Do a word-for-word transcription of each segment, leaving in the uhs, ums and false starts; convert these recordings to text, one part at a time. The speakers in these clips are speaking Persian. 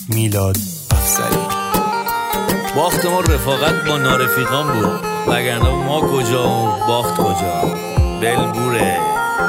میلاد افسری. باخت ما رفاقت با نارفیقان بود، وگرنه ما کجا و باخت کجا. بلبوره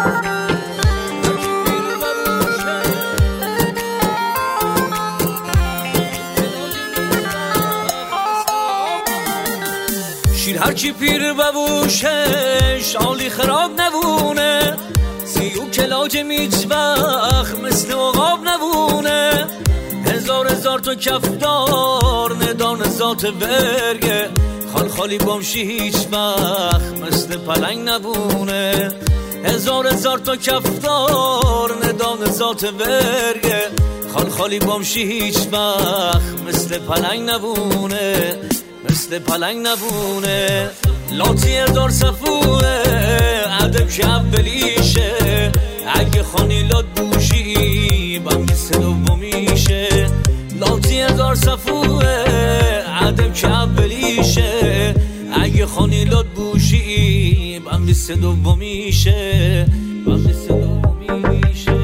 شیر هرچی پیر ببوشه شالی خراب نبونه، سیو کلاج میچ وقت مثل عقاب نبونه. هزار هزار تو کفدار ندان ذات برگه، خال خالی بامشی هیچ وقت مثل پلنگ نبونه. هزار هزار تو کفدار ندان ذات برگه، خال خالی بامشی هیچ وقت مثل پلنگ نبونه، مثل پلنگ نبونه. لاتی هزار صفوه ادب که اولیشه، اگه خانی لات بوشی بمیست دومیشه. لاتی هزار صفوه ادب که اولیشه، اگه خانی لات بوشی بمیست دومیشه، بمیست دومیشه.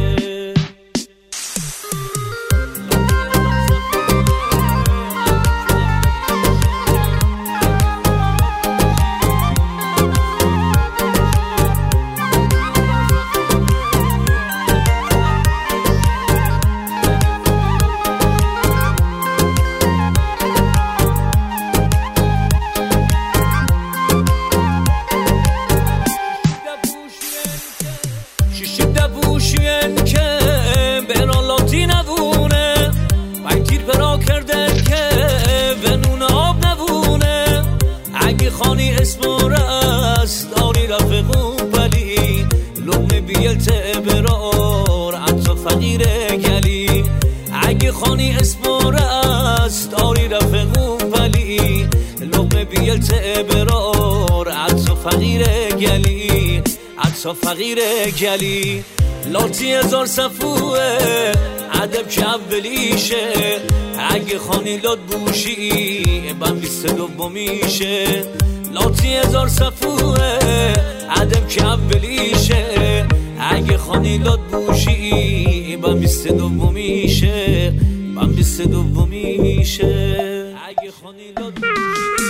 بوشین که بران لاتی نبونه، بگیر برا کردن که به نون آب نبونه. اگه خانی اسم رست داری رفقون بلی، لغمه بیلت برار عطا فقیر گلی. اگه خانی اسم رست داری رفقون بلی، لغمه بیلت برار عطا فقیر گلی، عطا فقیر گلی. لاتی هزار صفوه ادب که اولیشه، اگه خانی لات بوشی بمیست دومیشه. لاتی هزار صفوه ادب که اولیشه، اگه خانی لات بوشی بمیست دومیشه، بمیست دومیشه. اگه خانی لات بوشی